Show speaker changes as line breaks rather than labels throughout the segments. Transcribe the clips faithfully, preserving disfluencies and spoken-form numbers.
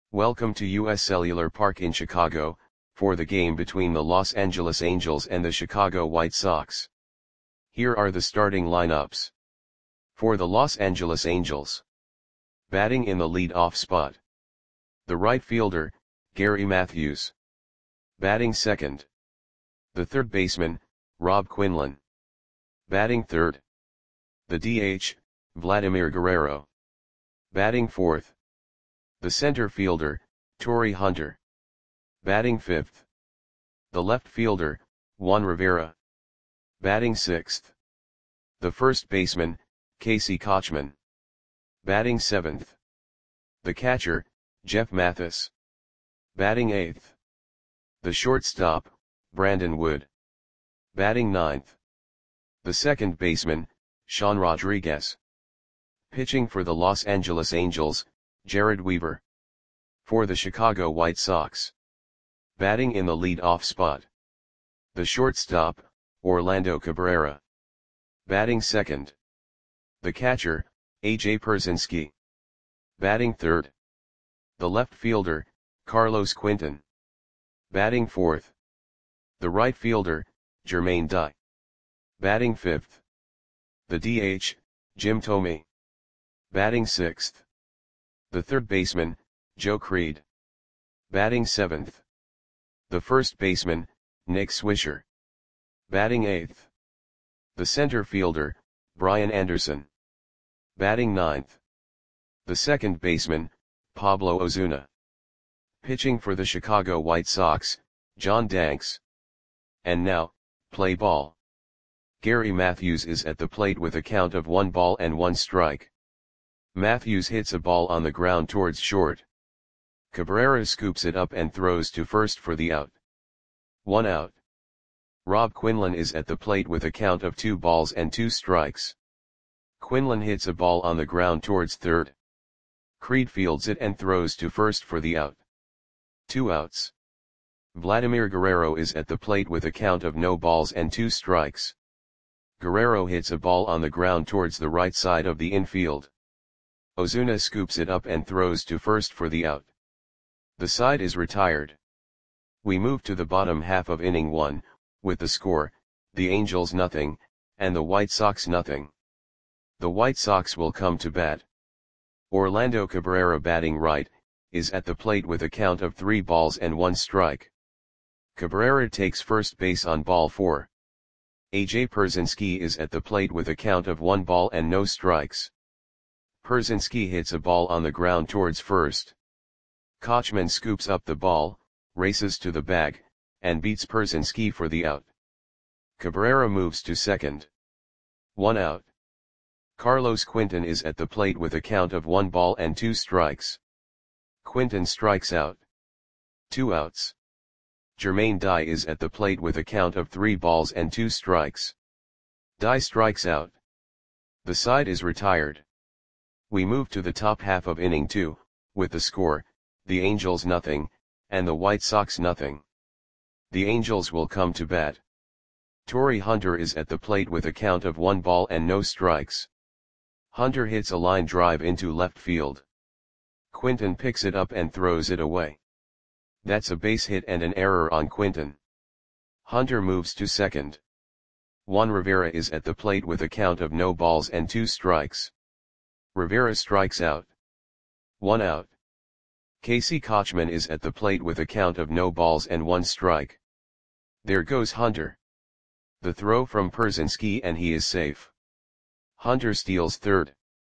Welcome to U S Cellular Park in Chicago, for the game between the Los Angeles Angels and the Chicago White Sox. Here are the starting lineups. For the Los Angeles Angels. Batting in the lead-off spot. The right fielder, Gary Matthews. Batting second. The third baseman, Rob Quinlan. Batting third. The D H, Vladimir Guerrero. Batting fourth. The center fielder, Torii Hunter. Batting fifth. The left fielder, Juan Rivera. Batting sixth. The first baseman, Casey Kotchman. Batting seventh. The catcher, Jeff Mathis. Batting eighth. The shortstop, Brandon Wood. Batting ninth. The second baseman, Sean Rodriguez. Pitching for the Los Angeles Angels, Jared Weaver. For the Chicago White Sox. Batting in the lead-off spot. The shortstop, Orlando Cabrera. Batting second. The catcher, A J Pierzynski. Batting third. The left fielder, Carlos Quinton. Batting fourth. The right fielder, Jermaine Dye. Batting fifth. The D H, Jim Thome. Batting sixth. The third baseman, Joe Creed. Batting seventh. The first baseman, Nick Swisher. Batting eighth. The center fielder, Brian Anderson. Batting ninth. The second baseman, Pablo Ozuna. Pitching for the Chicago White Sox, John Danks. And now, play ball. Gary Matthews is at the plate with a count of one ball and one strike. Matthews hits a ball on the ground towards short. Cabrera scoops it up and throws to first for the out. One out. Rob Quinlan is at the plate with a count of two balls and two strikes. Quinlan hits a ball on the ground towards third. Creed fields it and throws to first for the out. Two outs. Vladimir Guerrero is at the plate with a count of no balls and two strikes. Guerrero hits a ball on the ground towards the right side of the infield. Ozuna scoops it up and throws to first for the out. The side is retired. We move to the bottom half of inning one, with the score, the Angels nothing, and the White Sox nothing. The White Sox will come to bat. Orlando Cabrera, batting right, is at the plate with a count of three balls and one strike. Cabrera takes first base on ball four. A J Pierzynski is at the plate with a count of one ball and no strikes. Pierzynski hits a ball on the ground towards first. Kotchman scoops up the ball, races to the bag, and beats Pierzynski for the out. Cabrera moves to second. One out. Carlos Quinton is at the plate with a count of one ball and two strikes. Quinton strikes out. Two outs. Jermaine Dye is at the plate with a count of three balls and two strikes. Dye strikes out. The side is retired. We move to the top half of inning two, with the score, the Angels nothing, and the White Sox nothing. The Angels will come to bat. Torii Hunter is at the plate with a count of one ball and no strikes. Hunter hits a line drive into left field. Quinton picks it up and throws it away. That's a base hit and an error on Quinton. Hunter moves to second. Juan Rivera is at the plate with a count of no balls and two strikes. Rivera strikes out. One out. Casey Kotchman is at the plate with a count of no balls and one strike. There goes Hunter. The throw from Pierzynski and he is safe. Hunter steals third.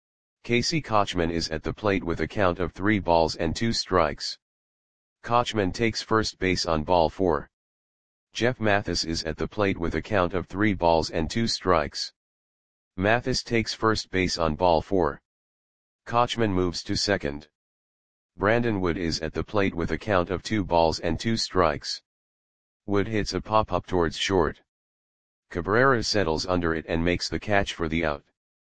Casey Kotchman is at the plate with a count of three balls and two strikes. Kotchman takes first base on ball four. Jeff Mathis is at the plate with a count of three balls and two strikes. Mathis takes first base on ball four. Kotchman moves to second. Brandon Wood is at the plate with a count of two balls and two strikes. Wood hits a pop-up towards short. Cabrera settles under it and makes the catch for the out.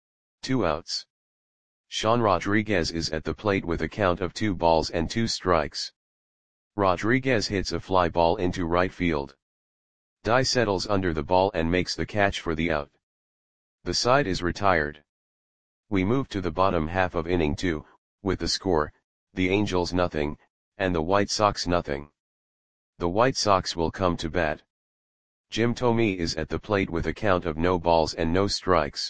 Two outs. Sean Rodriguez is at the plate with a count of two balls and two strikes. Rodriguez hits a fly ball into right field. Dye settles under the ball and makes the catch for the out. The side is retired. We move to the bottom half of inning two, with the score, the Angels nothing, and the White Sox nothing. The White Sox will come to bat. Jim Thome is at the plate with a count of no balls and no strikes.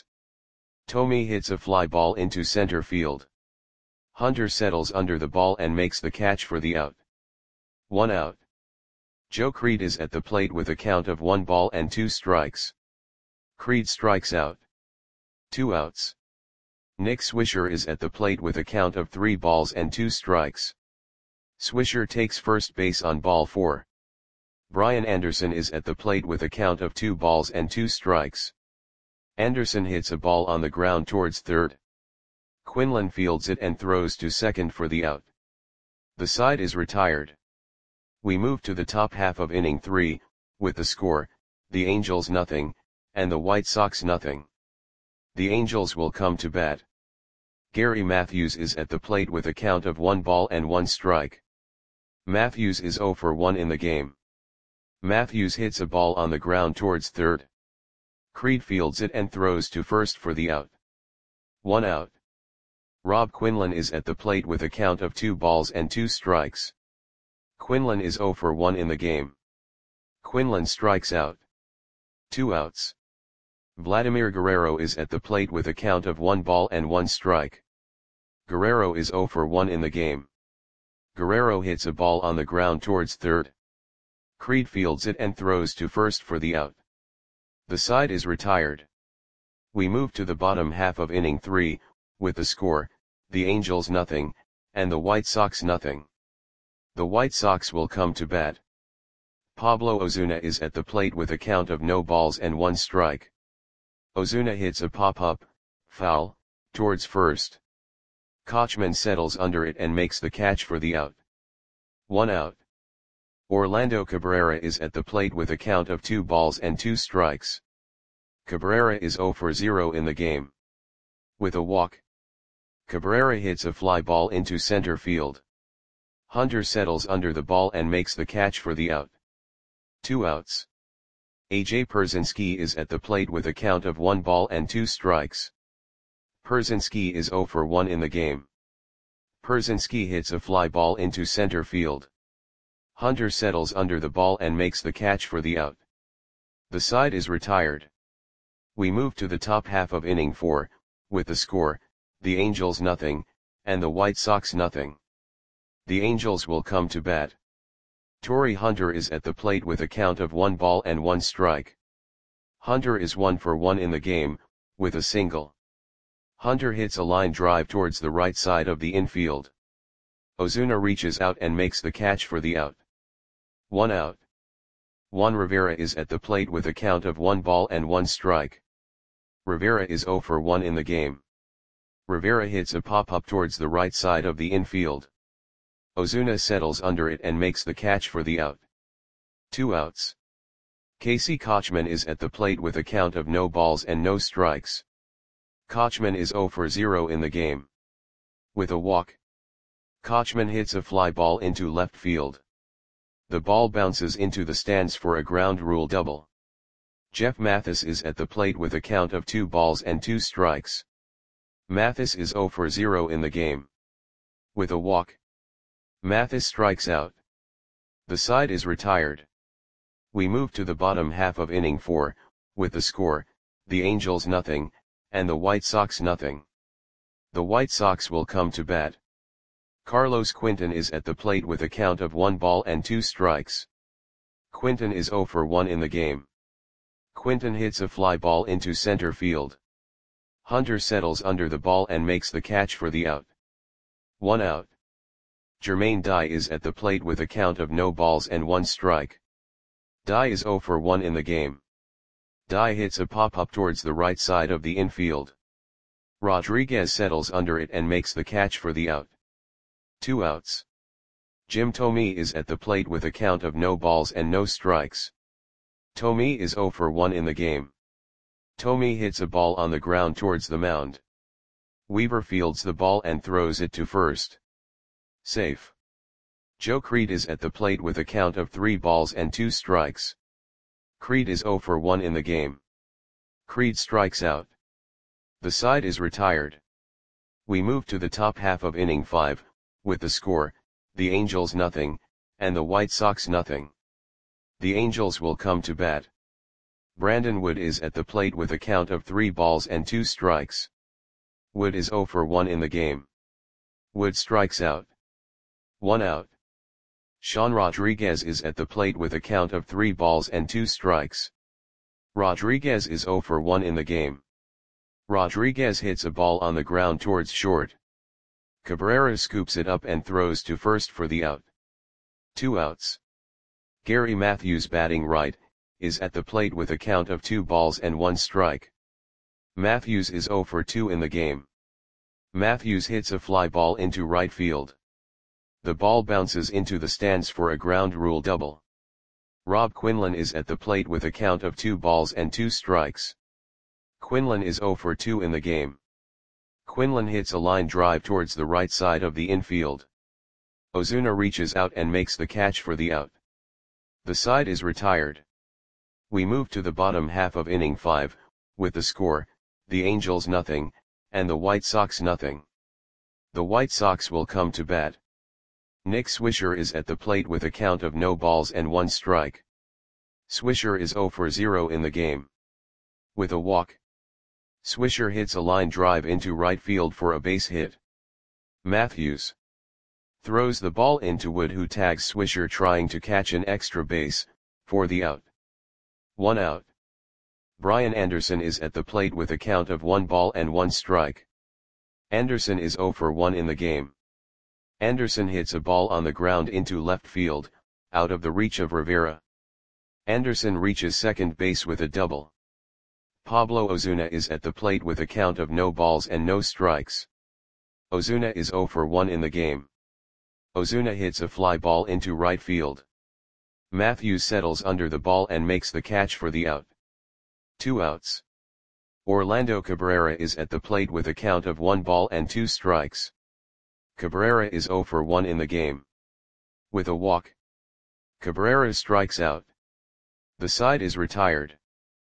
Thome hits a fly ball into center field. Hunter settles under the ball and makes the catch for the out. One out. Joe Creed is at the plate with a count of one ball and two strikes. Creed strikes out. Two outs. Nick Swisher is at the plate with a count of three balls and two strikes. Swisher takes first base on ball four. Brian Anderson is at the plate with a count of two balls and two strikes. Anderson hits a ball on the ground towards third. Quinlan fields it and throws to second for the out. The side is retired. We move to the top half of inning three, with the score, the Angels nothing, and the White Sox nothing. The Angels will come to bat. Gary Matthews is at the plate with a count of one ball and one strike. Matthews is oh for one in the game. Matthews hits a ball on the ground towards third. Creed fields it and throws to first for the out. One out. Rob Quinlan is at the plate with a count of two balls and two strikes. Quinlan is oh for one in the game. Quinlan strikes out. Two outs. Vladimir Guerrero is at the plate with a count of one ball and one strike. Guerrero is oh for one in the game. Guerrero hits a ball on the ground towards third. Creed fields it and throws to first for the out. The side is retired. We move to the bottom half of inning three, with the score, the Angels nothing, and the White Sox nothing. The White Sox will come to bat. Pablo Ozuna is at the plate with a count of no balls and one strike. Ozuna hits a pop-up, foul, towards first. Kochman settles under it and makes the catch for the out. One out. Orlando Cabrera is at the plate with a count of two balls and two strikes. Cabrera is oh for zero in the game. With a walk, Cabrera hits a fly ball into center field. Hunter settles under the ball and makes the catch for the out. Two outs. A J Pierzynski is at the plate with a count of one ball and two strikes. Pierzynski is oh for one in the game. Pierzynski hits a fly ball into center field. Hunter settles under the ball and makes the catch for the out. The side is retired. We move to the top half of inning four, with the score, the Angels nothing, and the White Sox nothing. The Angels will come to bat. Torrey Hunter is at the plate with a count of one ball and one strike. Hunter is one for one in the game, with a single. Hunter hits a line drive towards the right side of the infield. Ozuna reaches out and makes the catch for the out. One out. Juan Rivera is at the plate with a count of one ball and one strike. Rivera is oh for one in the game. Rivera hits a pop-up towards the right side of the infield. Ozuna settles under it and makes the catch for the out. Two outs. Casey Kochman is at the plate with a count of no balls and no strikes. Kochman is oh for zero in the game. With a walk, Kochman hits a fly ball into left field. The ball bounces into the stands for a ground rule double. Jeff Mathis is at the plate with a count of two balls and two strikes. Mathis is oh for zero in the game. With a walk, Mathis strikes out. The side is retired. We move to the bottom half of inning four, with the score, the Angels nothing, and the White Sox nothing. The White Sox will come to bat. Carlos Quinton is at the plate with a count of one ball and two strikes. Quinton is oh for one in the game. Quinton hits a fly ball into center field. Hunter settles under the ball and makes the catch for the out. One out. Jermaine Dye is at the plate with a count of no balls and one strike. Dye is oh for one in the game. Dye hits a pop-up towards the right side of the infield. Rodriguez settles under it and makes the catch for the out. Two outs. Jim Thome is at the plate with a count of no balls and no strikes. Thome is oh for one in the game. Thome hits a ball on the ground towards the mound. Weaver fields the ball and throws it to first. Safe. Joe Creed is at the plate with a count of three balls and two strikes. Creed is oh for one in the game. Creed strikes out. The side is retired. We move to the top half of inning five, With the score, the Angels nothing, and the White Sox nothing. The Angels will come to bat. Brandon Wood is at the plate with a count of three balls and two strikes. Wood is zero for one in the game. Wood strikes out. One out. Sean Rodriguez is at the plate with a count of three balls and two strikes. Rodriguez is zero for one in the game. Rodriguez hits a ball on the ground towards short. Cabrera scoops it up and throws to first for the out. Two outs. Gary Matthews, batting right, is at the plate with a count of two balls and one strike. Matthews is zero for two in the game. Matthews hits a fly ball into right field. The ball bounces into the stands for a ground rule double. Rob Quinlan is at the plate with a count of two balls and two strikes. Quinlan is zero for two in the game. Quinlan hits a line drive towards the right side of the infield. Ozuna reaches out and makes the catch for the out. The side is retired. We move to the bottom half of inning five, with the score, the Angels nothing, and the White Sox nothing. The White Sox will come to bat. Nick Swisher is at the plate with a count of no balls and one strike. Swisher is zero for zero in the game. With a walk, Swisher hits a line drive into right field for a base hit. Matthews throws the ball into Wood, who tags Swisher trying to catch an extra base, for the out. One out. Brian Anderson is at the plate with a count of one ball and one strike. Anderson is zero for one in the game. Anderson hits a ball on the ground into left field, out of the reach of Rivera. Anderson reaches second base with a double. Pablo Ozuna is at the plate with a count of no balls and no strikes. Ozuna is zero for one in the game. Ozuna hits a fly ball into right field. Matthews settles under the ball and makes the catch for the out. Two outs. Orlando Cabrera is at the plate with a count of one ball and two strikes. Cabrera is zero for one in the game. With a walk, Cabrera strikes out. The side is retired.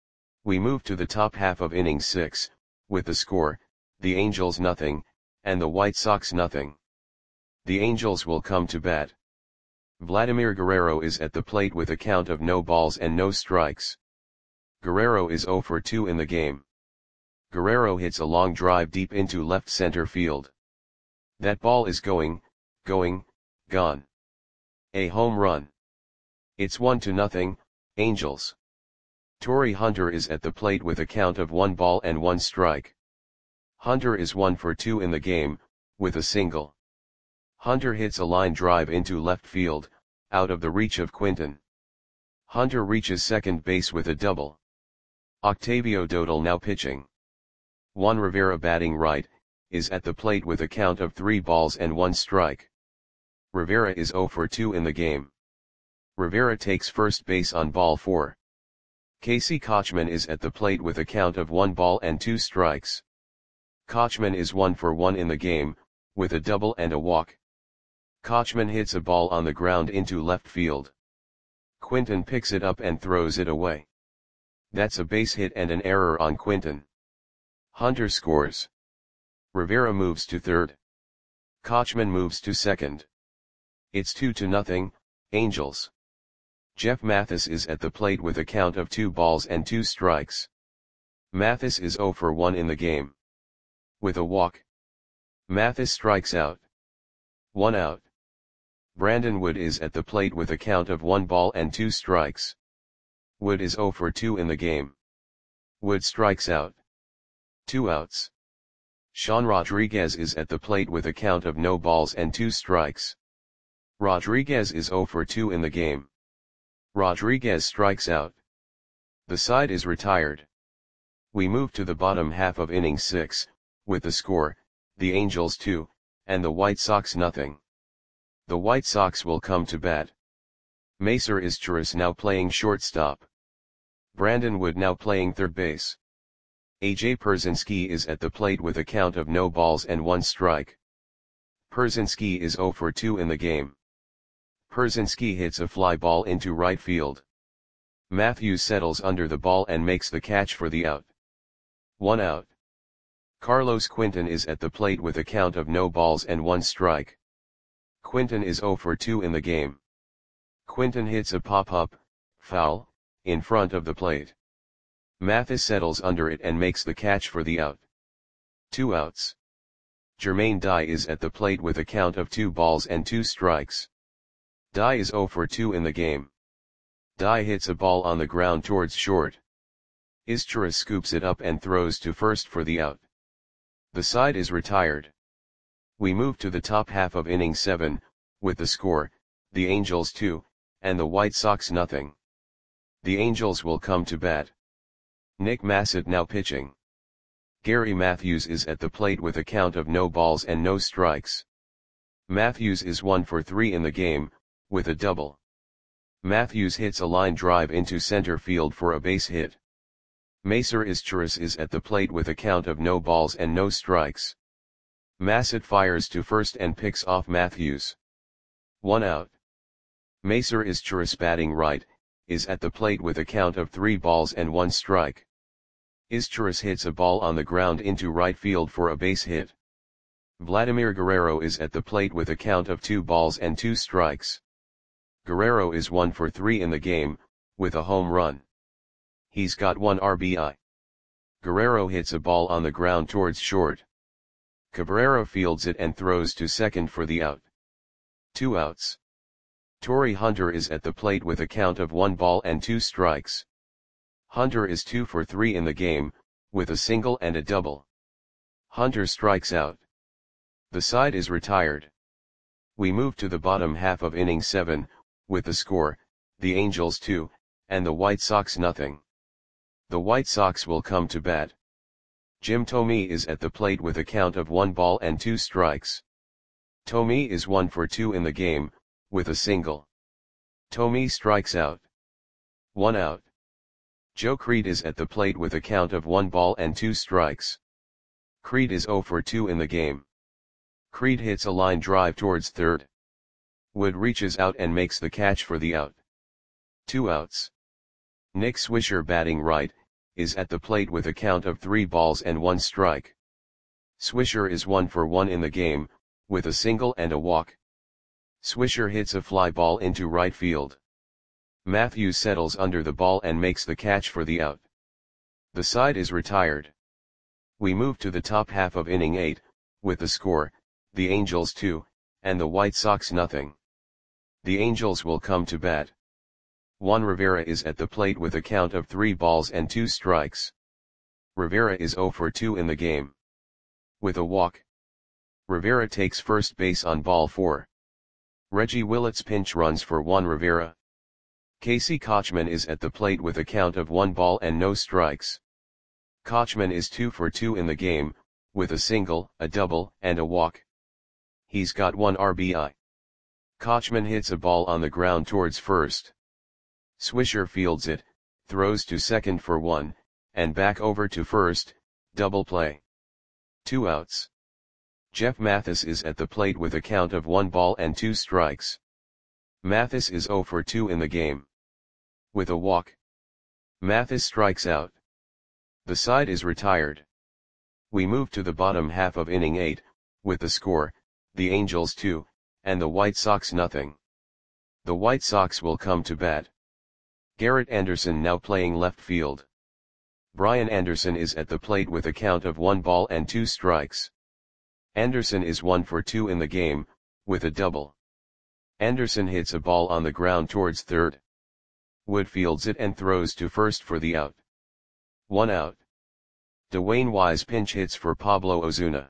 We move to the top half of inning six, with the score, the Angels nothing, and the White Sox nothing. The Angels will come to bat. Vladimir Guerrero is at the plate with a count of no balls and no strikes. Guerrero is zero for two in the game. Guerrero hits a long drive deep into left center field. That ball is going, going, gone. A home run. It's one to nothing, Angels. Torrey Hunter is at the plate with a count of one ball and one strike. Hunter is one for two in the game, with a single. Hunter hits a line drive into left field, out of the reach of Quinton. Hunter reaches second base with a double. Octavio Dodal, now pitching. Juan Rivera, batting right, is at the plate with a count of three balls and one strike. Rivera is zero for two in the game. Rivera takes first base on ball four. Casey Kochman is at the plate with a count of one ball and two strikes. Kochman is one for one in the game, with a double and a walk. Kochman hits a ball on the ground into left field. Quinton picks it up and throws it away. That's a base hit and an error on Quinton. Hunter scores. Rivera moves to third. Kochman moves to second. It's two to nothing, Angels. Jeff Mathis is at the plate with a count of two balls and two strikes. Mathis is zero for one in the game. With a walk, Mathis strikes out. One out. Brandon Wood is at the plate with a count of one ball and two strikes. Wood is zero for two in the game. Wood strikes out. Two outs. Sean Rodriguez is at the plate with a count of no balls and two strikes. Rodriguez is zero for two in the game. Rodriguez strikes out. The side is retired. We move to the bottom half of inning six, with the score, the Angels two, and the White Sox nothing. The White Sox will come to bat. Macer Izturis now playing shortstop. Brandon Wood now playing third base. A J Pierzynski is at the plate with a count of no balls and one strike. Pierzynski is zero for two in the game. Pierzynski hits a fly ball into right field. Matthews settles under the ball and makes the catch for the out. One out. Carlos Quinton is at the plate with a count of no balls and one strike. Quinton is zero for two in the game. Quinton hits a pop-up, foul, in front of the plate. Mathis settles under it and makes the catch for the out. Two outs. Jermaine Dye is at the plate with a count of two balls and two strikes. Dye is zero for two in the game. Dye hits a ball on the ground towards short. Izturis scoops it up and throws to first for the out. The side is retired. We move to the top half of inning seven, with the score, the Angels two, and the White Sox nothing. The Angels will come to bat. Nick Massett now pitching. Gary Matthews is at the plate with a count of no balls and no strikes. Matthews is one for three in the game, with a double. Matthews hits a line drive into center field for a base hit. Macer Izturis is at the plate with a count of no balls and no strikes. Massett fires to first and picks off Matthews. One out. Macer Izturis batting right, is at the plate with a count of three balls and one strike. Izturis hits a ball on the ground into right field for a base hit. Vladimir Guerrero is at the plate with a count of two balls and two strikes. Guerrero is one for three in the game, with a home run. He's got one R B I. Guerrero hits a ball on the ground towards short. Cabrera fields it and throws to second for the out. Two outs. Torrey Hunter is at the plate with a count of one ball and two strikes. Hunter is two for three in the game, with a single and a double. Hunter strikes out. The side is retired. We move to the bottom half of inning seven, with the score, the Angels two, and the White Sox nothing. The White Sox will come to bat. Jim Thome is at the plate with a count of one ball and two strikes. Thome is one for two in the game, with a single. Thome strikes out. One out. Joe Creed is at the plate with a count of one ball and two strikes. Creed is zero for two in the game. Creed hits a line drive towards third. Wood reaches out and makes the catch for the out. Two outs. Nick Swisher batting right, is at the plate with a count of three balls and one strike. Swisher is one for one in the game, with a single and a walk. Swisher hits a fly ball into right field. Matthews settles under the ball and makes the catch for the out. The side is retired. We move to the top half of inning eight, with the score, the Angels two, and the White Sox nothing. The Angels will come to bat. Juan Rivera is at the plate with a count of three balls and two strikes. Rivera is zero for two in the game. With a walk. Rivera takes first base on ball four. Reggie Willits pinch runs for Juan Rivera. Casey Kochman is at the plate with a count of one ball and no strikes. Kochman is two for two in the game, with a single, a double, and a walk. He's got one R B I. Kochman hits a ball on the ground towards first. Swisher fields it, throws to second for one, and back over to first, double play. Two outs. Jeff Mathis is at the plate with a count of one ball and two strikes. Mathis is zero for two in the game. With a walk. Mathis strikes out. The side is retired. We move to the bottom half of inning eight, with the score, the Angels two, and the White Sox nothing. The White Sox will come to bat. Garrett Anderson now playing left field. Brian Anderson is at the plate with a count of one ball and two strikes. Anderson is one for two in the game, with a double. Anderson hits a ball on the ground towards third. Wood fields it and throws to first for the out. One out. Dwayne Wise pinch hits for Pablo Ozuna.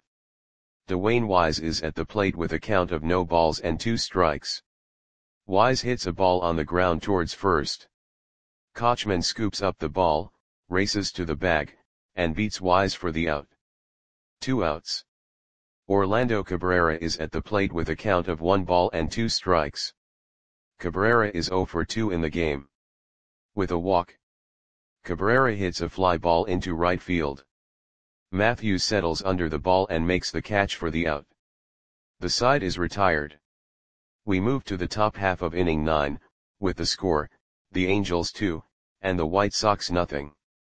Dwayne Wise is at the plate with a count of no balls and two strikes. Wise hits a ball on the ground towards first. Kochman scoops up the ball, races to the bag, and beats Wise for the out. Two outs. Orlando Cabrera is at the plate with a count of one ball and two strikes. Cabrera is zero for two in the game. With a walk. Cabrera hits a fly ball into right field. Matthews settles under the ball and makes the catch for the out. The side is retired. We move to the top half of inning nine, with the score, the Angels two, and the White Sox nothing.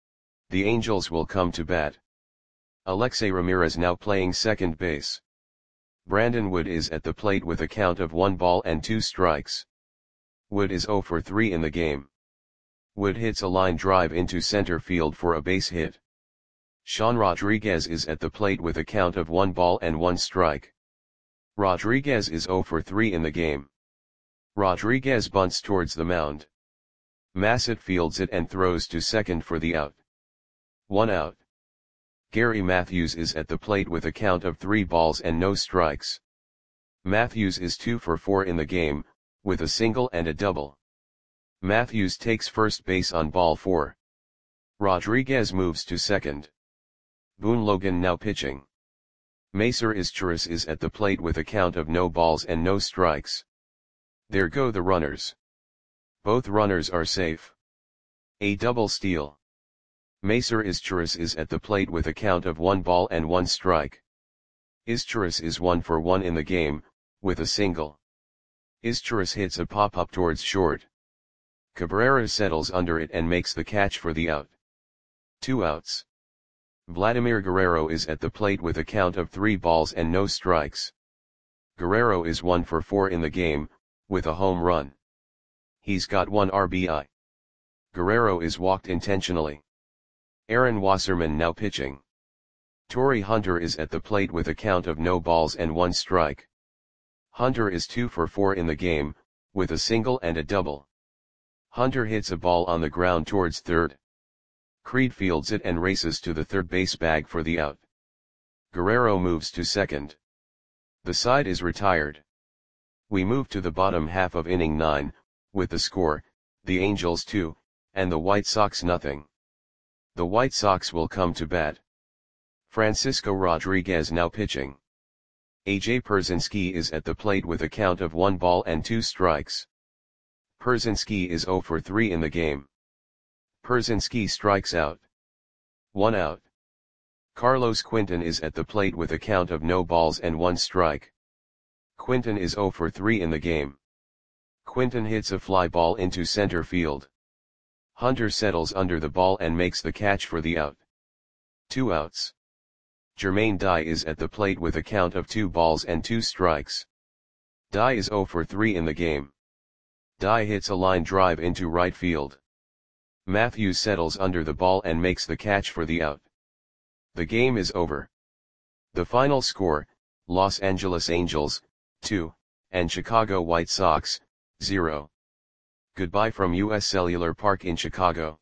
The Angels will come to bat. Alexei Ramirez now playing second base. Brandon Wood is at the plate with a count of one ball and two strikes. Wood is zero for three in the game. Wood hits a line drive into center field for a base hit. Sean Rodriguez is at the plate with a count of one ball and one strike. Rodriguez is zero for three in the game. Rodriguez bunts towards the mound. Massett fields it and throws to second for the out. One out. Gary Matthews is at the plate with a count of three balls and no strikes. Matthews is two for four in the game, with a single and a double. Matthews takes first base on ball four. Rodriguez moves to second. Boone Logan now pitching. Macer Izturis is at the plate with a count of no balls and no strikes. There go the runners. Both runners are safe. A double steal. Macer Izturis is at the plate with a count of one ball and one strike. Izturis is one for one in the game, with a single. Izturis hits a pop-up towards short. Cabrera settles under it and makes the catch for the out. Two outs. Vladimir Guerrero is at the plate with a count of three balls and no strikes. Guerrero is one for four in the game, with a home run. He's got one R B I. Guerrero is walked intentionally. Aaron Wasserman now pitching. Torrey Hunter is at the plate with a count of no balls and one strike. Hunter is two for four in the game, with a single and a double. Hunter hits a ball on the ground towards third. Creed fields it and races to the third base bag for the out. Guerrero moves to second. The side is retired. We move to the bottom half of inning nine, with the score, the Angels two, and the White Sox nothing. The White Sox will come to bat. Francisco Rodriguez now pitching. A J Pierzynski is at the plate with a count of one ball and two strikes. Pierzynski is zero for three in the game. Pierzynski strikes out. One out. Carlos Quinton is at the plate with a count of no balls and one strike. Quinton is zero for three in the game. Quinton hits a fly ball into center field. Hunter settles under the ball and makes the catch for the out. Two outs. Jermaine Dye is at the plate with a count of two balls and two strikes. Dye is zero for three in the game. Dye hits a line drive into right field. Matthews settles under the ball and makes the catch for the out. The game is over. The final score, Los Angeles Angels, two, and Chicago White Sox, zero. Goodbye from U S Cellular Park in Chicago.